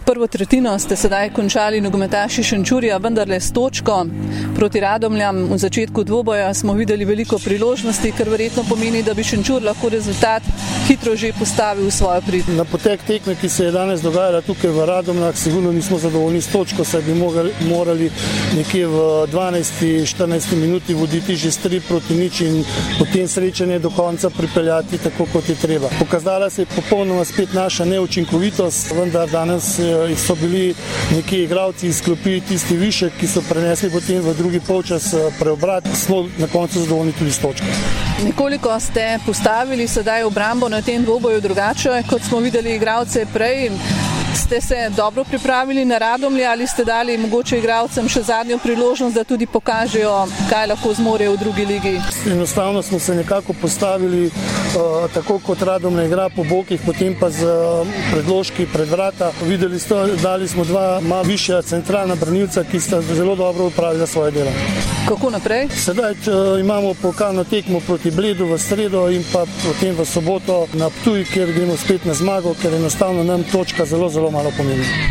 Prvo tretjino ste sedaj končali nogometaši Šenčurja, vendarle s točko. Proti Radomljam v začetku dvoboja smo videli veliko priložnosti, kar verjetno pomeni, da bi Šenčur lahko rezultat hitro že postavil v svojo prid. Na potek tekme, ki se je danes dogajala tukaj v Radomljah, sigurno nismo zadovoljni s točko, saj bi morali nekje v 12-14 minuti voditi že 3-0 in potem srečanje do konca pripeljati tako, kot je treba. Pokazala se je popolnoma spet naša neučinkovitost, vendar danes so bili neki igralci iz klopi tisti višek, ki so prenesli potem v drugi polčas preobrat, smo na koncu zadovoljni tudi s točko. Nekoliko ste postavili sedaj obrambo na tem dvoboju drugače, kot smo videli igralce prej. Ste se dobro pripravili na Radomlje ali ste dali mogoče igralcem še zadnjo priložnost, da tudi pokažejo, kaj lahko zmorejo v drugi ligi? Enostavno smo se nekako postavili tako, kot Radomlje igra po bokih, potem pa z predložki pred vrata. Videli ste, dali smo dva malo višja centralna branilca, ki sta zelo dobro upravila svoje delo. Kako naprej? Sedaj imamo pokalno tekmo proti Bledu v sredo in pa potem v soboto na Ptuj, kjer gremo spet na zmago, ker enostavno nam točka zelo malo pomeni.